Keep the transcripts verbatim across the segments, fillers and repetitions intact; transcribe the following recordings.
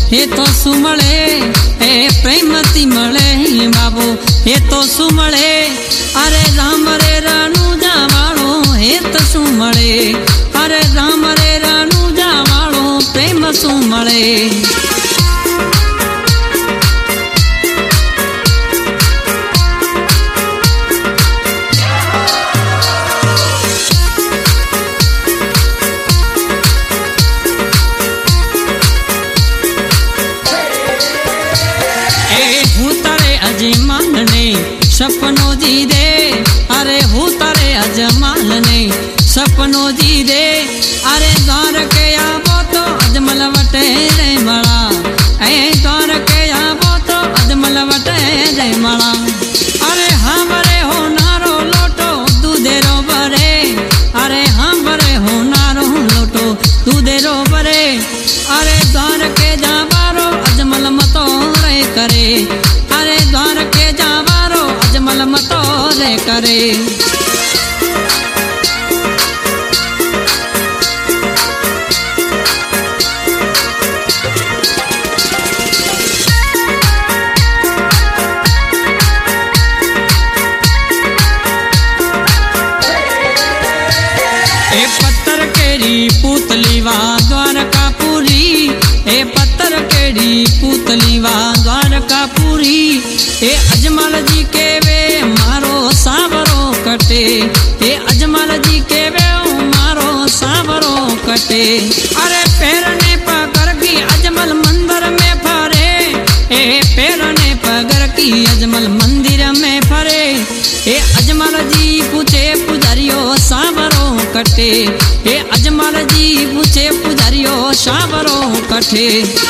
हे तो सुमळे हे प्रेमती मळे बाबो हे तो सुमळे अरे राम रे राणूजा वाळो हे तो सुमळे अरे राम रे राणूजा वाळो प्रेम सुमळे सपनों जी दे अरे हूँ तारे अजमाल ने सपनों जी दे अरे द्वार के आबो तो अजमल वटे रे मड़ा ऐ द्वार के आबो तो अजमल वटे रे मड़ा अरे हाँ बरे हो नारो लोटो दूधेरो बरे अरे हाँ बरे हो नारो लोटो दूधेरो बरे अरे द्वार के जाबारो अजमल मतो रे करे अरे द्वार के जाबारो अजमल मतो रे करे ए पत्थर केरी पुतली वा द्वारकापुरी ए पत्थर केरी पुतली वा द्वारकापुरी ए अजमल जी के वे मारो सावरो कटे ए अजमल जी के वे मारो सावरो कटे अरे पैरने पकड़ की अजमल मंदिर में फरे ए पैरने पकड़ की अजमल मंदिर में फरे ए अजमल जी पूछे पुजारियो सावरो कटे ए अजमल जी पूछे पुजारियो सावरो कटे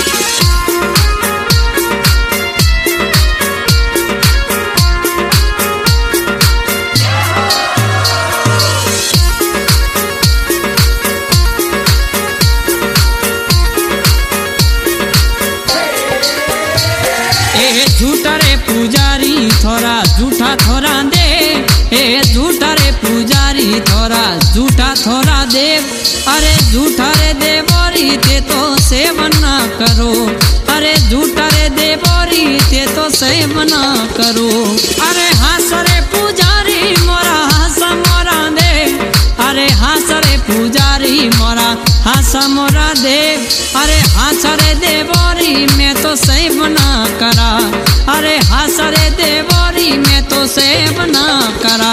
झूठा रे पुजारी थोड़ा झूठा थोड़ा दे ए झूठा रे पुजारी थोड़ा झूठा थोड़ा दे अरे झूठा रे देवरी ते तो सेवन ना करो अरे झूठा रे देवरी ते तो सेवन ना करो अरे हास रे पुजारी मोरा हास मोरा दे अरे हास रे पुजारी मोरा हास मोरा दे अरे हास रे देवरी मैं तो सेवन ना करा अरे हास रे देवरी मैं तो सेव ना करा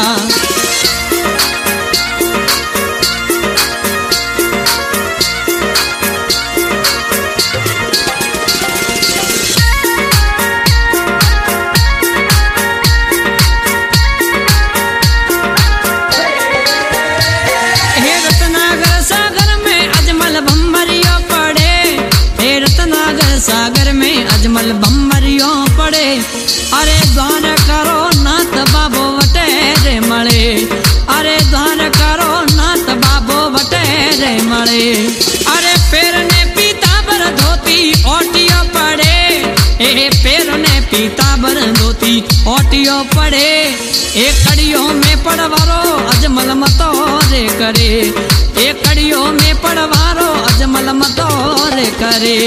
हे रत्नागर सागर में अजमल बम्बरियो पड़े हे रत्नागर सागर में अजमल बम्बरियो पड़े अरे द्वार करो नाथ बाबो वटे रे मळे अरे द्वार करो नाथ बाबो वटे रे मळे अरे पैरने पीताबर धोती ओटियो पड़े ए पैरने पीताबर धोती ओटियो पड़े ए कड़ियों में पड़वारो अजमल मतो रे करे ए कड़ियों में पड़वारो अजमल मतो रे करे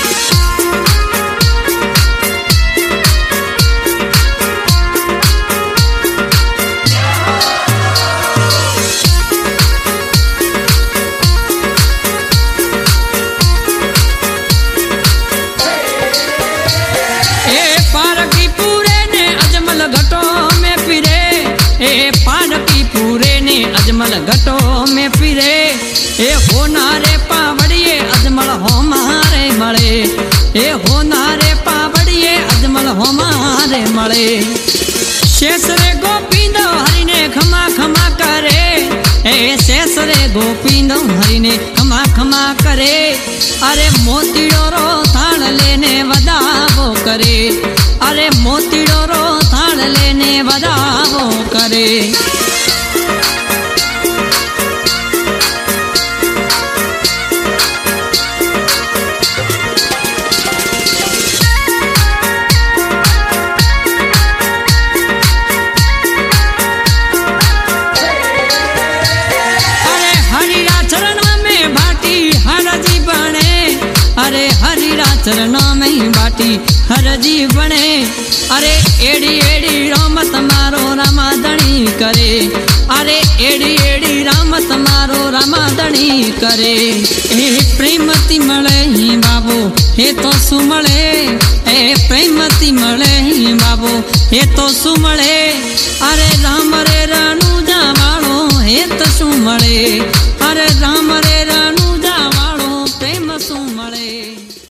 अजमल घटो में फिरे ए होनारे पावड़िए अजमल हो मारे मळे ए होनारे पावड़िए अजमल हो मारे मळे शेषरे गोपींदो हरिने खमा खमा करे ए शेषरे गोपींदो हरिने खमा खमा करे अरे मोतीड़ो रो थाल लेने वदावो करे अरे मोतीड़ो रो थाल लेने वदावो करे चरणों माती हर जी बने। अरे एड़ी एड़ी रामत मारो रामादणी करे। अरे एड़ी एड़ी रामत मारो रामादणी करे। ए प्रेमती मळे ही बाबो हे तो सुमळे। ए प्रेमती मळे ही बाबो हे तो सुमळे। अरे राम रे राणू जावाळो हे तो सुमळे। अरे राम रे